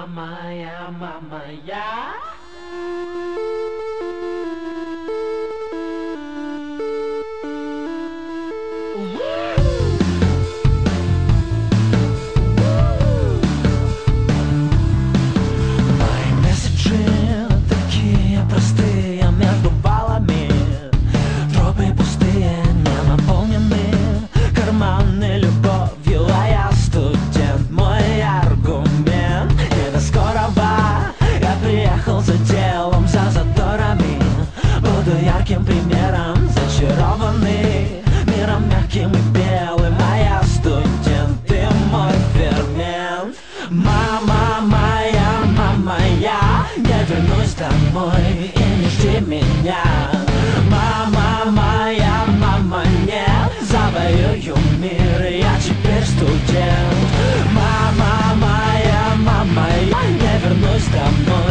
моя, мама, я. Мои месседжи такие простые, между баллами тропы пустые, не наполнены карманы любовью, а я студент. Мой аргумент не до скорого. Я приехал за делом, за заторами. Буду ярким примером, зачарованный миром мягким и белым, а я студент, ты мой фермент. Мама моя, мама, я не вернусь домой и не жди меня. Мама моя, мама, нет, завоюю мир, я теперь студент. Мама моя, мама, я не вернусь домой